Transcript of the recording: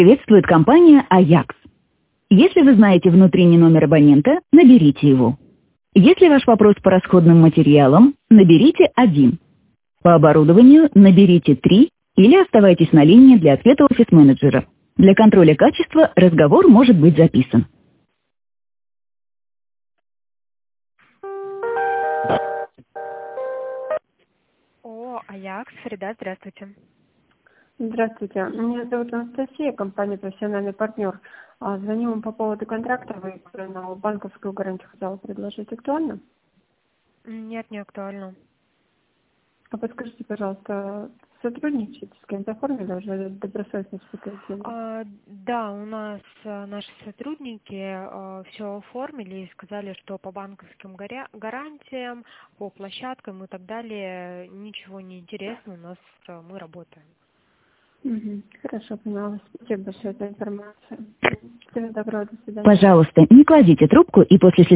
Приветствует компания Ajax. Если вы знаете внутренний номер абонента, наберите его. Если ваш вопрос по расходным материалам, наберите 1. По оборудованию наберите 3 или оставайтесь на линии для ответа офис-менеджера. Для контроля качества разговор может быть записан. Аякс, Фарида, здравствуйте. Здравствуйте. Меня зовут Анастасия, компания «Профессиональный партнер». Звоню вам по поводу контракта. Вы на банковскую гарантию хотела предложить. Актуально? Нет, не актуально. А подскажите, пожалуйста, сотрудничаете с кем-то, оформили уже добросовестно что-то? Да, у нас наши сотрудники все оформили и сказали, что по банковским гарантиям, по площадкам и так далее ничего не интересно, мы работаем. Хорошо, поняла. Спасибо большое за информацию. Всего доброго, до свидания. Пожалуйста, не кладите трубку и после